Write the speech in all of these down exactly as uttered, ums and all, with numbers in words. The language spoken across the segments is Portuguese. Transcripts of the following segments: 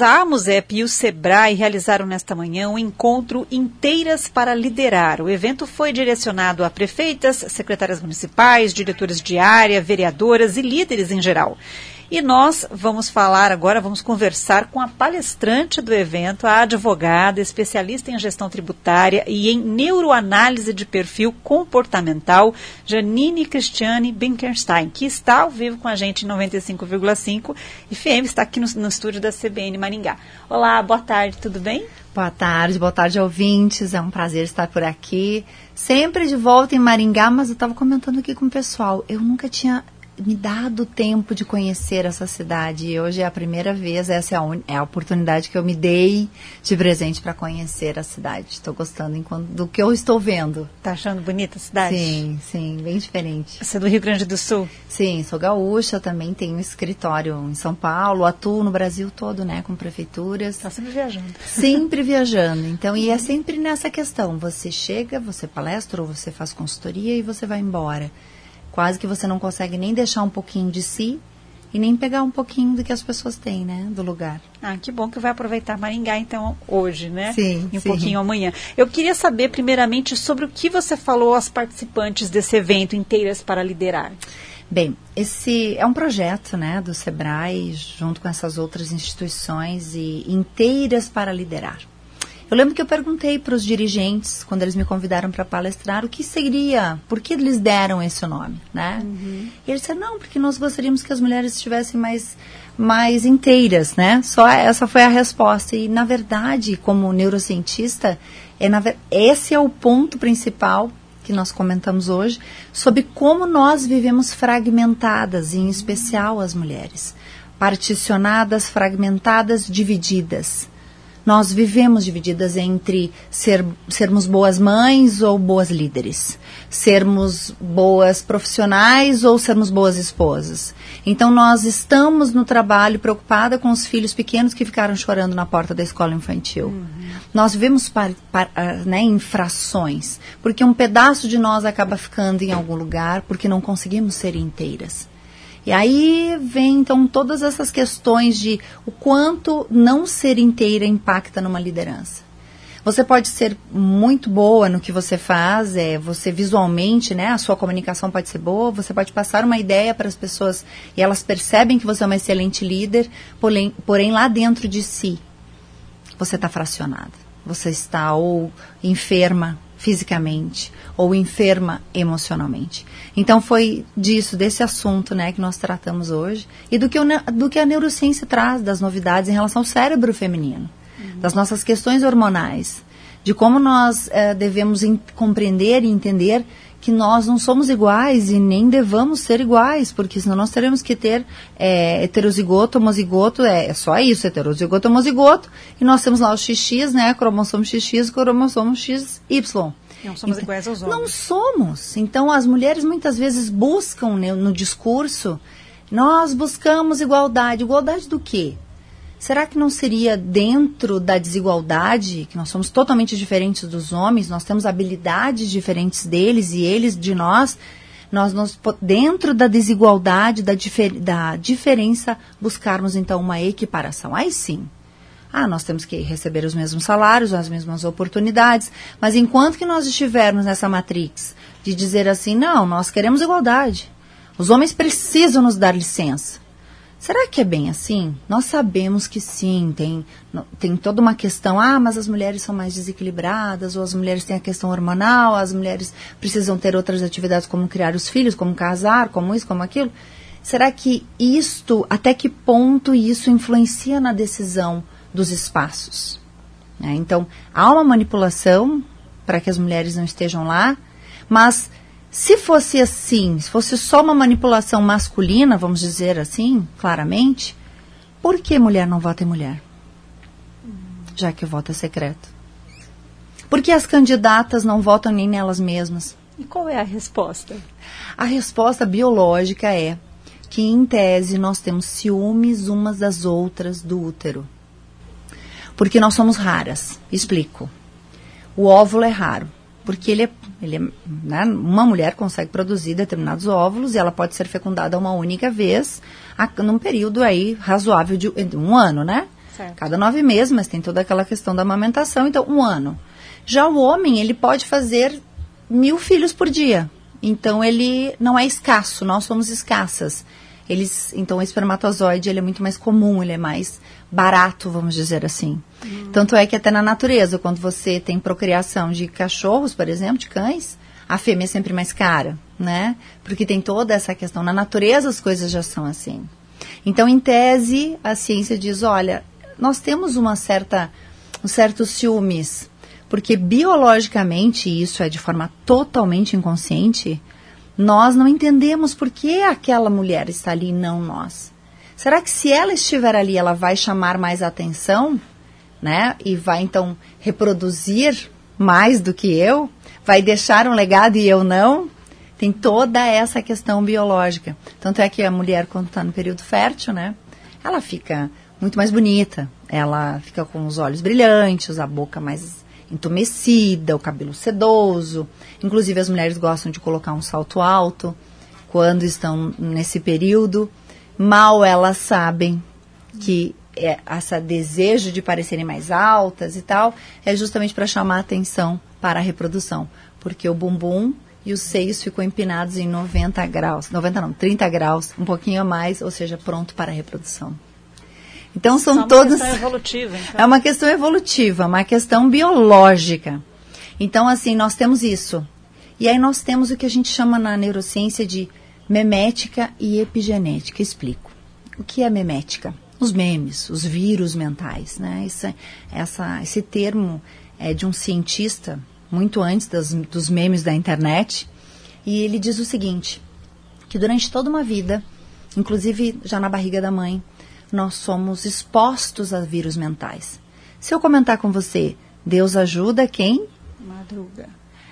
A AMUSEP e o SEBRAE realizaram nesta manhã um encontro Inteiras para Liderar. O evento foi direcionado a prefeitas, secretárias municipais, diretores de área, vereadoras e líderes em geral. E nós vamos falar agora, vamos conversar com a palestrante do evento, a advogada, especialista em gestão tributária e em neuroanálise de perfil comportamental, Janine Cristiane Binkerstein, que está ao vivo com a gente em noventa e cinco vírgula cinco F M, está aqui no, no estúdio da C B N Maringá. Olá, boa tarde, tudo bem? Boa tarde, boa tarde, ouvintes. É um prazer estar por aqui. Sempre de volta em Maringá, mas eu estava comentando aqui com o pessoal, eu nunca tinha me dado tempo de conhecer essa cidade e hoje é a primeira vez, essa é a, un... é a oportunidade que eu me dei de presente para conhecer a cidade. Estou gostando enquanto... do que eu estou vendo. Está achando bonita a cidade? Sim, sim, bem diferente. Você é do Rio Grande do Sul? Sim, sou gaúcha, também tenho um escritório em São Paulo, atuo no Brasil todo, né, com prefeituras. Está sempre viajando. Sempre viajando, então, e é sempre nessa questão, você chega, você palestra ou você faz consultoria e você vai embora. Quase que você não consegue nem deixar um pouquinho de si e nem pegar um pouquinho do que as pessoas têm, né, do lugar. Ah, que bom que vai aproveitar Maringá, então, hoje, né? Sim, E um sim. pouquinho amanhã. Eu queria saber, primeiramente, sobre o que você falou aos participantes desse evento, Inteiras para Liderar. Bem, esse é um projeto, né, do SEBRAE, junto com essas outras instituições, e Inteiras para Liderar. Eu lembro que eu perguntei para os dirigentes, quando eles me convidaram para palestrar, o que seria, por que eles deram esse nome, né? Uhum. E eles disseram, não, porque nós gostaríamos que as mulheres estivessem mais, mais inteiras, né? Só essa foi a resposta. E, na verdade, como neurocientista, é na, esse é o ponto principal que nós comentamos hoje, sobre como nós vivemos fragmentadas, em especial as mulheres. Particionadas, fragmentadas, divididas. Nós vivemos divididas entre ser, sermos boas mães ou boas líderes, sermos boas profissionais ou sermos boas esposas. Então, nós estamos no trabalho preocupada com os filhos pequenos que ficaram chorando na porta da escola infantil. Uhum. Nós vivemos par, par, né, em frações, porque um pedaço de nós acaba ficando em algum lugar porque não conseguimos ser inteiras. E aí vem, então, todas essas questões de o quanto não ser inteira impacta numa liderança. Você pode ser muito boa no que você faz, é, você visualmente, né, a sua comunicação pode ser boa, você pode passar uma ideia para as pessoas e elas percebem que você é uma excelente líder, porém, porém lá dentro de si, você está fracionada. Você está ou enferma fisicamente ou enferma emocionalmente. Então foi disso, desse assunto, né, que nós tratamos hoje e do que, o, do que a neurociência traz, das novidades em relação ao cérebro feminino, uhum. das nossas questões hormonais, de como nós eh, devemos in, compreender e entender que nós não somos iguais e nem devamos ser iguais, porque senão nós teremos que ter é, heterozigoto, homozigoto, é, é só isso, heterozigoto, homozigoto, e nós temos lá o X X, né, cromossomo X X, cromossomo X Y. Não somos então, iguais aos homens. Não somos. Então, as mulheres muitas vezes buscam, né, no discurso, nós buscamos igualdade. Igualdade do quê? Será que não seria dentro da desigualdade, que nós somos totalmente diferentes dos homens, nós temos habilidades diferentes deles e eles de nós, nós, nós dentro da desigualdade, da, difer, da diferença, buscarmos então uma equiparação? Aí sim. Ah, nós temos que receber os mesmos salários, as mesmas oportunidades, mas enquanto que nós estivermos nessa matrix de dizer assim, não, nós queremos igualdade, os homens precisam nos dar licença. Será que é bem assim? Nós sabemos que sim, tem, tem toda uma questão, ah, mas as mulheres são mais desequilibradas, ou as mulheres têm a questão hormonal, as mulheres precisam ter outras atividades como criar os filhos, como casar, como isso, como aquilo. Será que isto, até que ponto isso influencia na decisão dos espaços? É, então, há uma manipulação para que as mulheres não estejam lá, mas se fosse assim, se fosse só uma manipulação masculina, vamos dizer assim, claramente, por que mulher não vota em mulher? Já que o voto é secreto. Por que as candidatas não votam nem nelas mesmas? E qual é a resposta? A resposta biológica é que, em tese, nós temos ciúmes umas das outras do útero. Porque nós somos raras. Explico. O óvulo é raro. Porque ele é, ele é, né, uma mulher consegue produzir determinados óvulos e ela pode ser fecundada uma única vez, a, num período aí razoável de um ano, né? Certo. Cada nove meses, mas tem toda aquela questão da amamentação, então um ano. Já o homem, ele pode fazer mil filhos por dia. Então, ele não é escasso, nós somos escassas. Eles, então, o espermatozoide ele é muito mais comum, ele é mais barato, vamos dizer assim. Hum. Tanto é que até na natureza, quando você tem procriação de cachorros, por exemplo, de cães, a fêmea é sempre mais cara, né? Porque tem toda essa questão. Na natureza, as coisas já são assim. Então, em tese, a ciência diz, olha, nós temos uma certa, um certo ciúmes, porque biologicamente, isso é de forma totalmente inconsciente, nós não entendemos por que aquela mulher está ali e não nós. Será que se ela estiver ali, ela vai chamar mais atenção, né? E vai, então, reproduzir mais do que eu? Vai deixar um legado e eu não? Tem toda essa questão biológica. Tanto é que a mulher, quando está no período fértil, né? Ela fica muito mais bonita. Ela fica com os olhos brilhantes, a boca mais entumecida, o cabelo sedoso. Inclusive, as mulheres gostam de colocar um salto alto quando estão nesse período. Mal elas sabem que é, esse desejo de parecerem mais altas e tal é justamente para chamar a atenção para a reprodução. Porque o bumbum e os seios ficam empinados em noventa graus. noventa não, trinta graus, um pouquinho a mais, ou seja, pronto para a reprodução. Então, são Só uma todos... questão evolutiva, então. É uma questão evolutiva, uma questão biológica. Então, assim, nós temos isso. E aí nós temos o que a gente chama na neurociência de memética e epigenética. Explico. O que é memética? Os memes, os vírus mentais, né? Esse, essa, esse termo é de um cientista, muito antes das, dos memes da internet, e ele diz o seguinte, que durante toda uma vida, inclusive já na barriga da mãe, nós somos expostos a vírus mentais. Se eu comentar com você, Deus ajuda quem? Madruga.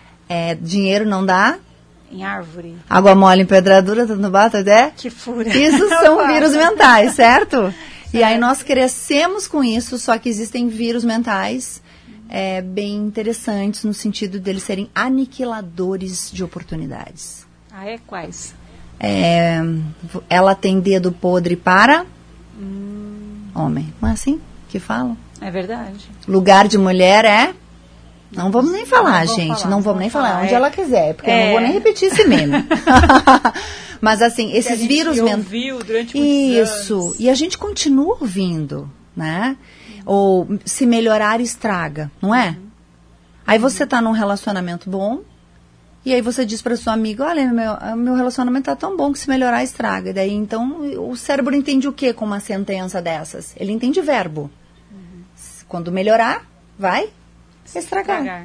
É, dinheiro não dá? Em árvore. Água mole em pedra dura, tanto bata, é? Que fura. Isso são vírus mentais, certo? E aí nós crescemos com isso, só que existem vírus mentais é, bem interessantes no sentido deles serem aniquiladores de oportunidades. Ah, é? Quais? É, ela tem dedo podre para... Hum. Homem. Não é assim que falam? É verdade. Lugar de mulher é... Não vamos nem falar, não gente. Falar, não vamos nem falar. falar. Onde é. ela quiser, porque é. eu não vou nem repetir esse meme. Mas assim, esses que a gente vírus ouviu durante muitos Isso. anos. E a gente continua ouvindo, né? Ou se melhorar estraga, não é? Uhum. Aí você tá num relacionamento bom, e aí você diz para sua amiga, olha, meu, meu relacionamento tá tão bom que se melhorar estraga. E daí, então, o cérebro entende o que com uma sentença dessas? Ele entende verbo. Uhum. Quando melhorar, vai estragar. estragar.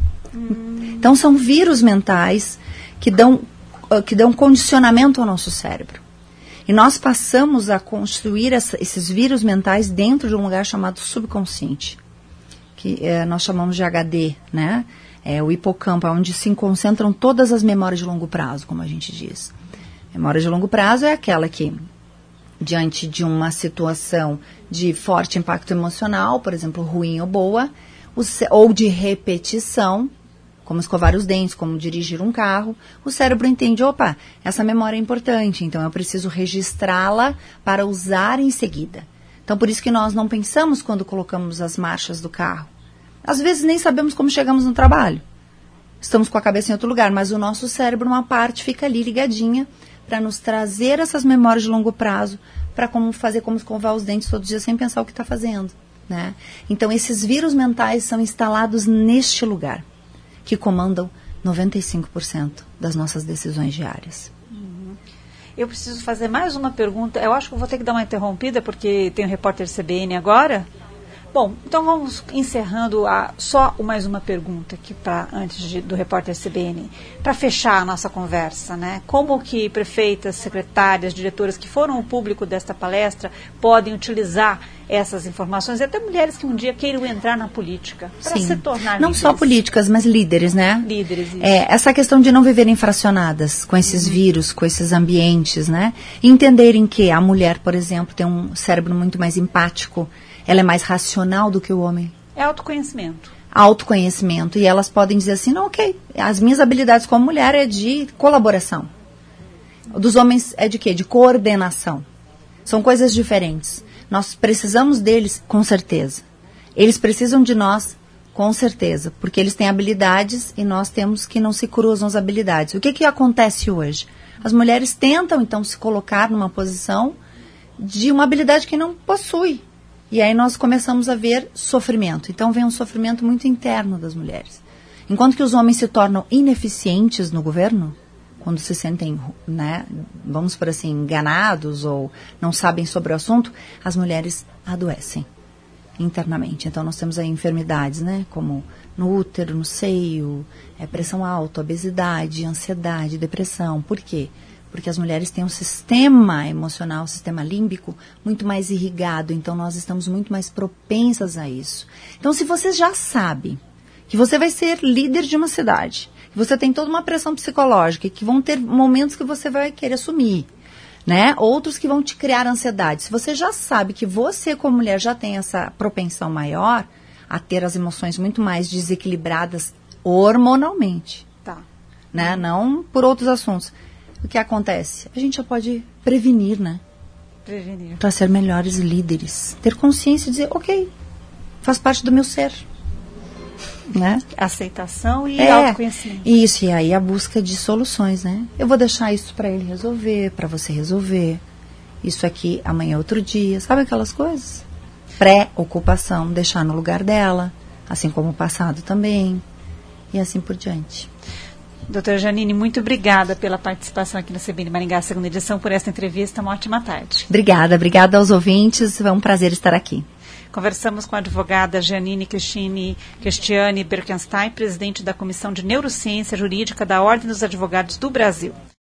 Hum. Então, são vírus mentais que dão, que dão condicionamento ao nosso cérebro. E nós passamos a construir essa, esses vírus mentais dentro de um lugar chamado subconsciente, que é, nós chamamos de H D, né? É o hipocampo, onde se concentram todas as memórias de longo prazo, como a gente diz. Memória de longo prazo é aquela que, diante de uma situação de forte impacto emocional, por exemplo, ruim ou boa, ou de repetição, como escovar os dentes, como dirigir um carro, o cérebro entende, opa, essa memória é importante, então eu preciso registrá-la para usar em seguida. Então, por isso que nós não pensamos quando colocamos as marchas do carro. Às vezes nem sabemos como chegamos no trabalho. Estamos com a cabeça em outro lugar, mas o nosso cérebro, uma parte, fica ali ligadinha para nos trazer essas memórias de longo prazo, para como fazer como escovar os dentes todos os dias sem pensar o que está fazendo. Né? Então, esses vírus mentais são instalados neste lugar, que comandam noventa e cinco por cento das nossas decisões diárias. Uhum. Eu preciso fazer mais uma pergunta. Eu acho que eu vou ter que dar uma interrompida, porque tem o repórter C B N agora. Bom, então vamos encerrando a, só mais uma pergunta aqui pra, antes de, do repórter C B N, para fechar a nossa conversa, né? Como que prefeitas, secretárias, diretoras que foram o público desta palestra podem utilizar essas informações, e até mulheres que um dia queiram entrar na política, para se tornar não líderes. Só políticas, mas líderes, né? Líderes, isso. É, essa questão de não viverem fracionadas com esses uhum. vírus, com esses ambientes, né? E entenderem que a mulher, por exemplo, tem um cérebro muito mais empático, ela é mais racional do que o homem. É autoconhecimento. Autoconhecimento. E elas podem dizer assim, não, ok, as minhas habilidades como mulher é de colaboração. Dos homens é de quê? De coordenação. São coisas diferentes. Nós precisamos deles, com certeza. Eles precisam de nós, com certeza, porque eles têm habilidades e nós temos que não se cruzam as habilidades. O que que acontece hoje? As mulheres tentam, então, se colocar numa posição de uma habilidade que não possui. E aí nós começamos a ver sofrimento. Então vem um sofrimento muito interno das mulheres. Enquanto que os homens se tornam ineficientes no governo, quando se sentem, né, vamos por assim, enganados ou não sabem sobre o assunto, as mulheres adoecem internamente. Então nós temos aí enfermidades, né, como no útero, no seio, é, pressão alta, obesidade, ansiedade, depressão. Por quê? Porque as mulheres têm um sistema emocional, um sistema límbico muito mais irrigado, então nós estamos muito mais propensas a isso. Então se você já sabe que você vai ser líder de uma cidade, que você tem toda uma pressão psicológica, que vão ter momentos que você vai querer assumir, né? Outros que vão te criar ansiedade. Se você já sabe que você, como mulher, já tem essa propensão maior a ter as emoções muito mais desequilibradas hormonalmente, Tá. né? Não por outros assuntos. O que acontece? A gente já pode prevenir, né? Prevenir. Para ser melhores líderes. Ter consciência e dizer, ok, faz parte do meu ser. Né? Aceitação e é, autoconhecimento. Isso, e aí a busca de soluções, né? Eu vou deixar isso para ele resolver, para você resolver. Isso aqui, amanhã é outro dia. Sabe aquelas coisas? Pré-ocupação, deixar no lugar dela, assim como o passado também, e assim por diante. Doutora Janine, muito obrigada pela participação aqui no C B N Maringá, segunda edição, por esta entrevista. Uma ótima tarde. Obrigada, obrigada aos ouvintes. É um prazer estar aqui. Conversamos com a advogada Janine Cristine, Cristiane Berkenstein, presidente da Comissão de Neurociência Jurídica da Ordem dos Advogados do Brasil.